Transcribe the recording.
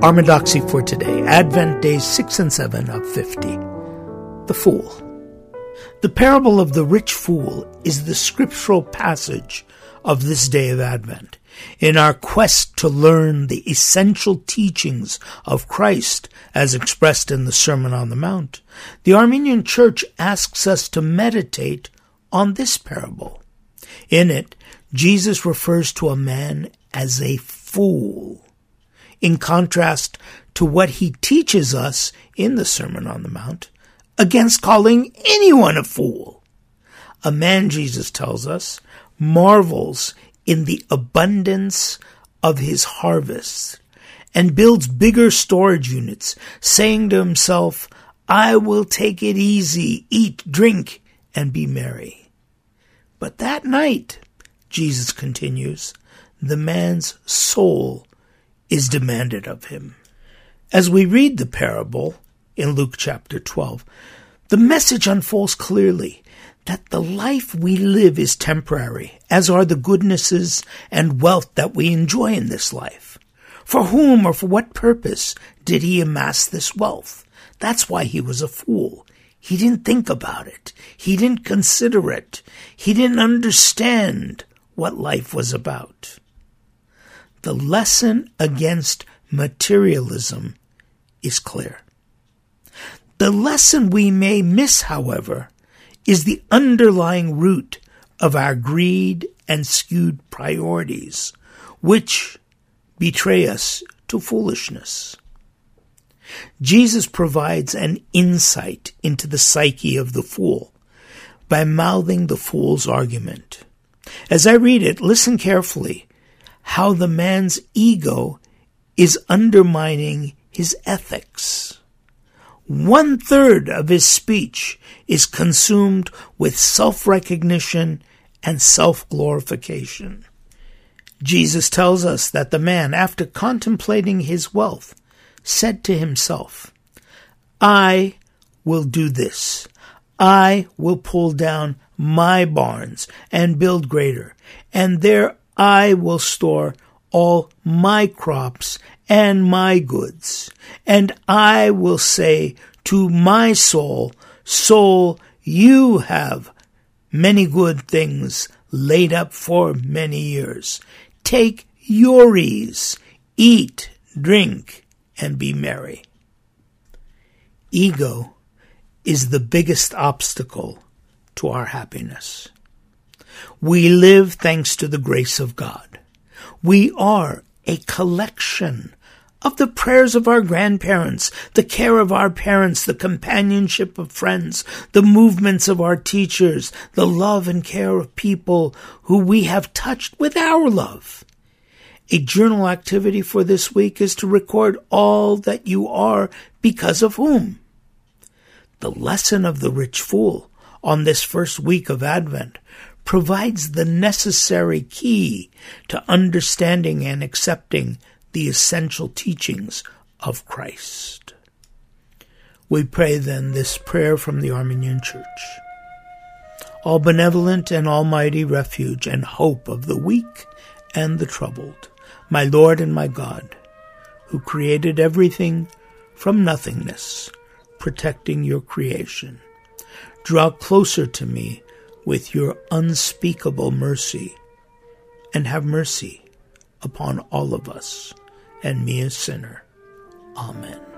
Orthodoxy for today, Advent days 6 and 7 of 50. The Fool. The parable of the rich fool is the scriptural passage of this day of Advent. In our quest to learn the essential teachings of Christ as expressed in the Sermon on the Mount, the Armenian Church asks us to meditate on this parable. In it, Jesus refers to a man as a fool, in contrast to what he teaches us in the Sermon on the Mount, against calling anyone a fool. A man, Jesus tells us, marvels in the abundance of his harvest and builds bigger storage units, saying to himself, "I will take it easy, eat, drink, and be merry." But that night, Jesus continues, the man's soul is demanded of him. As we read the parable in Luke chapter 12, the message unfolds clearly that the life we live is temporary, as are the goodnesses and wealth that we enjoy in this life. For whom or for what purpose did he amass this wealth? That's why he was a fool. He didn't think about it. He didn't consider it. He didn't understand what life was about. The lesson against materialism is clear. The lesson we may miss, however, is the underlying root of our greed and skewed priorities, which betray us to foolishness. Jesus provides an insight into the psyche of the fool by mouthing the fool's argument. As I read it, listen carefully how the man's ego is undermining his ethics. 1/3 of his speech is consumed with self-recognition and self-glorification. Jesus tells us that the man, after contemplating his wealth, said to himself, "I will do this. I will pull down my barns and build greater, and there I will store all my crops and my goods, and I will say to my soul, 'Soul, you have many good things laid up for many years. Take your ease, eat, drink, and be merry.'" Ego is the biggest obstacle to our happiness. We live thanks to the grace of God. We are a collection of the prayers of our grandparents, the care of our parents, the companionship of friends, the movements of our teachers, the love and care of people who we have touched with our love. A journal activity for this week is to record all that you are because of whom. The lesson of the rich fool on this first week of Advent provides the necessary key to understanding and accepting the essential teachings of Christ. We pray then this prayer from the Armenian Church. All benevolent and almighty refuge and hope of the weak and the troubled, my Lord and my God, who created everything from nothingness, protecting your creation, draw closer to me with your unspeakable mercy, and have mercy upon all of us, and me a sinner. Amen.